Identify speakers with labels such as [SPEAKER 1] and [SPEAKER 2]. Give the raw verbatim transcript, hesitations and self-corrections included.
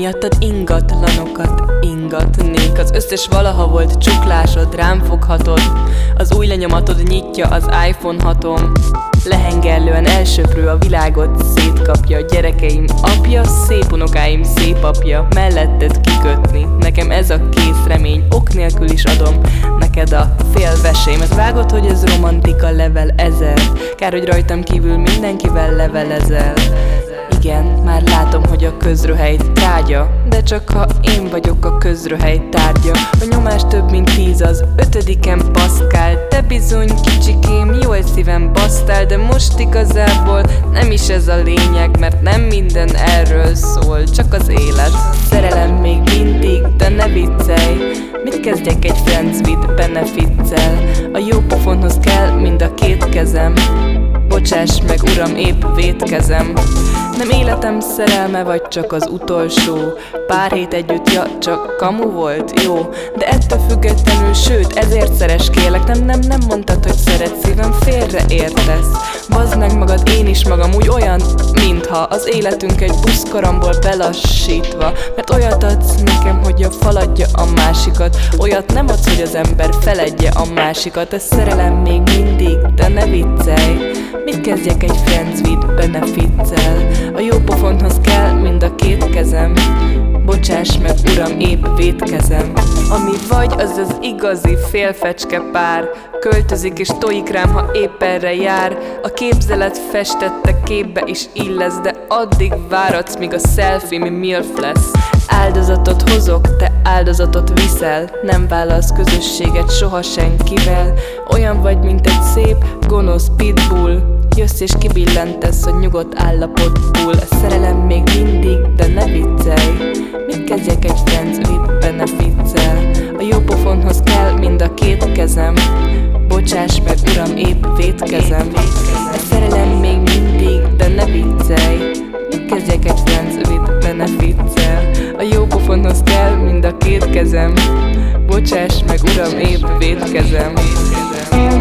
[SPEAKER 1] miattad ingatlanokat ingatnék. Az összes valaha volt csuklásod, rám foghatod. Az új lenyomatod nyitja az iPhone hatom. Lehengerlően elsöprő a világot szétkapja. Gyerekeim apja, szép unokáim szép apja. Melletted kikötni, nekem ez a kész remény. Ok nélkül is adom neked a félvesémet. Vágod, hogy ez romantika level ezer. Kár, hogy rajtam kívül mindenkivel levelezel. Igen, már látom, hogy a közröhely trágya, de csak ha én vagyok a közröhely tárgya. A nyomás több mint tíz, az ötödiken Pascal. Te bizony kicsikém, jó egy szívem basztál, de most igazából nem is ez a lényeg, mert nem minden erről szól, csak az élet. Szerelem még mindig, de ne viccelj. Mit kezdjek egy friends with benefitszel? A jó pofonhoz kell mind a két kezem. Bocsáss meg, uram, épp vétkezem. Nem életem szerelme, vagy csak az utolsó. Pár hét együtt, ja, csak kamu volt, jó. De ettől függetlenül, sőt, ezért szeres kérlek. Nem, nem, nem mondtad, hogy szeret, szívem félre értesz. Bazd meg magad, én is magam úgy olyan, mintha az életünk egy buszkaramból belassítva. Mert olyat adsz nekem, hogy a faladja a másikat. Olyat nem adsz, hogy az ember feledje a másikat. Ez szerelem még mindig, de ne viccelj. Mit kezdjek egy friends with benefitszel? A jó pofonhoz kell mind a két kezem. Bocsáss meg, uram, épp vétkezem. Ami vagy, az az igazi félfecske pár. Költözik és tojik rám, ha épp erre jár. A képzelet festette képbe is illesz, de addig váradsz, míg a selfie mi milf lesz. Áldozatot hozok, te áldozatot viszel. Nem vállalsz közösséget soha senkivel. Olyan vagy, mint egy szép, gonosz pitbull. Jössz és kibillentesz a nyugodt állapotból. A szerelem még mindig, de ne viccelj. Mit kezdjek egy friends with benefitszel? A jó pofonhoz kell mind a két kezem. Bocsáss meg, uram, épp vétkezem. A szerelem még mindig, de ne viccelj. Mit kezdjek egy friends with benefitszel? A jó pofonhoz kell mind a két kezem. Bocsáss meg, uram, épp vétkezem.